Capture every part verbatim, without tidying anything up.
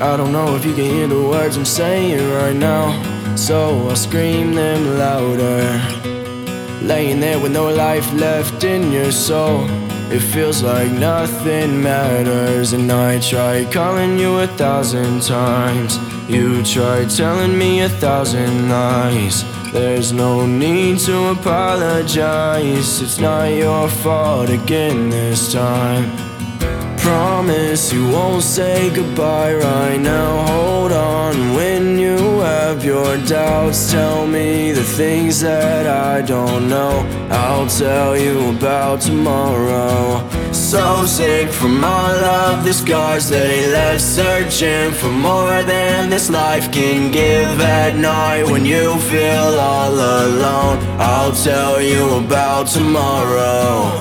I don't know if you can hear the words I'm saying right now, so I'll scream them louder. Laying there with no life left in your soul, it feels like nothing matters. And I tried calling you a thousand times, you tried telling me a thousand lies. There's no need to apologize, it's not your fault again this time. Promise you won't say goodbye right now. Hold on when you have your doubts. Tell me the things that I don't know, I'll tell you about tomorrow. So sick from all of the scars they left, searching for more than this life can give. At night when you feel all alone, I'll tell you about tomorrow.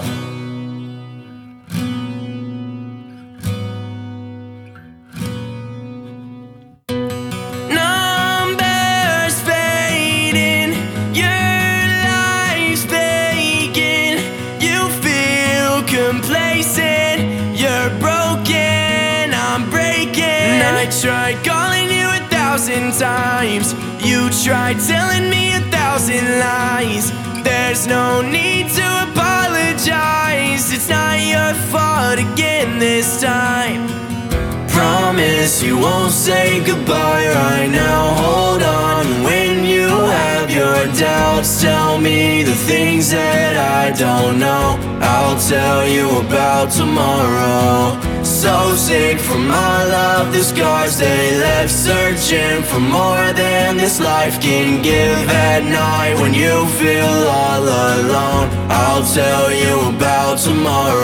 Complacent, you're broken, I'm breaking. And I tried calling you a thousand times, you tried telling me a thousand lies. There's no need to apologize, it's not your fault again this time. Promise you won't say goodbye right now. Hold on when you have your doubts. Tell me the things that I don't know, I'll tell you about tomorrow. So sick from all of the scars they left, searching for more than this life can give. At night when you feel all alone, I'll tell you about tomorrow.